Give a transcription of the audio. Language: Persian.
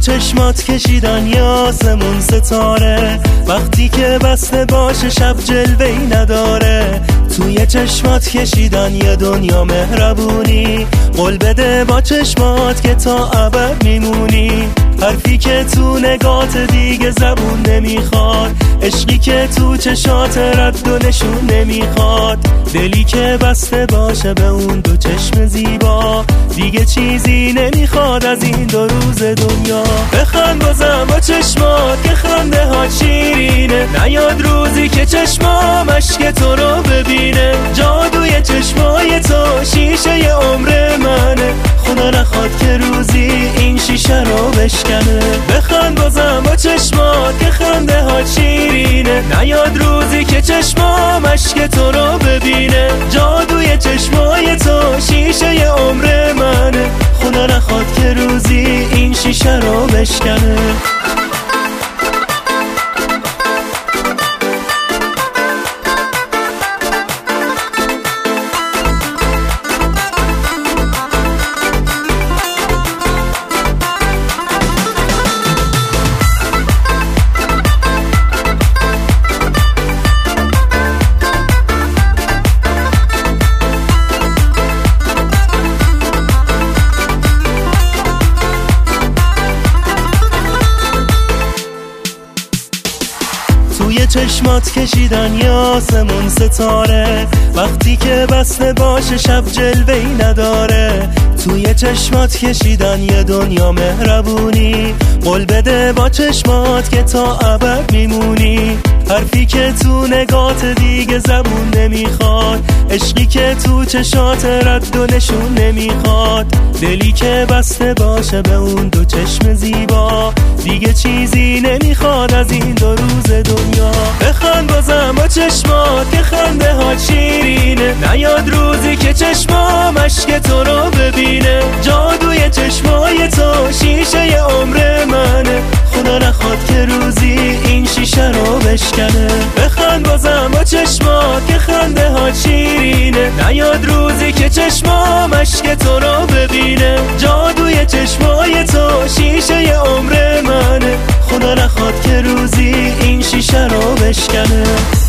چشمات کشیدن یه آسمون ستاره، وقتی که بسته باشه شب جلوه‌ای نداره. توی چشمات کشیدن یه دنیا مهربونی، قول بده با چشمات که تا ابد میمونی. حرفی که تو نگات دیگه زبون نمیخواد، عشقی که تو چشات رد و نشون نمیخواد. دلی که بسته باشه به اون دو چشم زیبا، دیگه چیزی نمیخواد از این دو روز دنیا. بخند بازم با چشمات که خنده ها شیرینه، نیاد روزی که چشمام اشک تو رو ببینه. جادوی چشمای تو شیشه ی عمر منه، خدا نخواد که روزی این شیشه رو بشکنه. بخند بازم با چشمات که خنده ها شیرینه، نیاد روزی که چشمام اشک تو رو ببینه. جادوی چشمای تو شیشه ی عمر منه، خدا نخواد که روزی این شیشه رو بشکنه. توی چشمات کشیدن یه آسمون ستاره، وقتی که بسته باشه شب جلوه‌ای نداره. توی چشمات کشیدن یه دنیا مهربونی، قول بده با چشمات که تا ابد میمونی. حرفی که تو نگات دیگه زبون نمیخواد، عشقی که تو چشات رد و نشون نمیخواد. دلی که بسته باشه به اون دو چشم زیبا، دیگه چیزی نمیخواد از این دو روز دنیا. بخند بازم با چشمات که خنده ها شیرینه، نیاد روزی که چشمام اشک تو رو ببینه. جادوی چشمای تو شیشه ی عمر منه، خدا نخواد که روزی این شیشه رو بشکنه. بخند بازم با چشمات که خنده ها شیرینه، نیاد روزی که چشمام اشک تو رو ببینه. جادوی چشمای تو شیشه ی عمر منه، خدا نخواد که روزی این شیشه رو بشکنه.